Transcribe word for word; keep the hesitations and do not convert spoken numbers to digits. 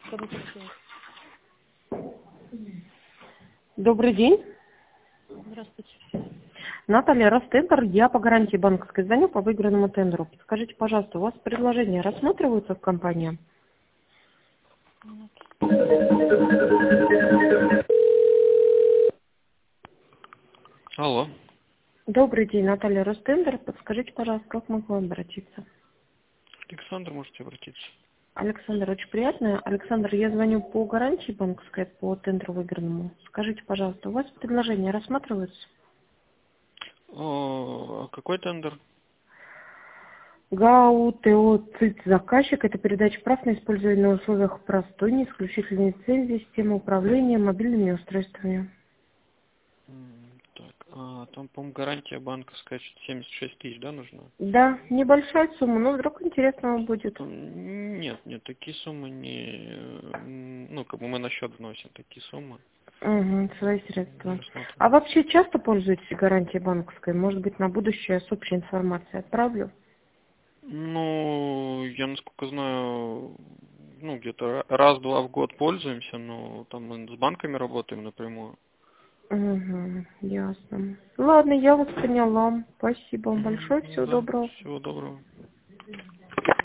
Добрый день. Здравствуйте. Наталья, Ростендер, я по гарантии банковской звоню по выигранному тендеру. Скажите, пожалуйста, у вас предложения рассматриваются в компании? Нет. Алло. Добрый день, Наталья, Ростендер. Подскажите, пожалуйста, как могу обратиться? Александр, можете обратиться. Александр, очень приятно. Александр, я звоню по гарантии банковской, по тендеру выигранному. Скажите, пожалуйста, у вас предложения рассматриваются? О, а какой тендер? ГАУ ТО ЦИТ заказчик – это передача прав на использование на условиях простой, не исключительной лицензии, системы управления мобильными устройствами. М, Так, а, там, по-моему, гарантия банковская семьдесят шесть тысяч, да, нужна? Да, небольшая сумма, но вдруг интересно вам будет. Там, нет, нет, такие суммы не... м, Ну, как бы мы на счет вносим такие суммы. Угу, свои Не средства. А рассматриваем. вообще часто пользуетесь гарантией банковской? Может быть, на будущее с общей информацией отправлю? Ну, я, насколько знаю, ну, где-то раз-два в год пользуемся, но там мы с банками работаем напрямую. Угу, ясно. Ладно, я вас поняла. Спасибо вам большое. Мгм, Всего да, доброго. всего доброго.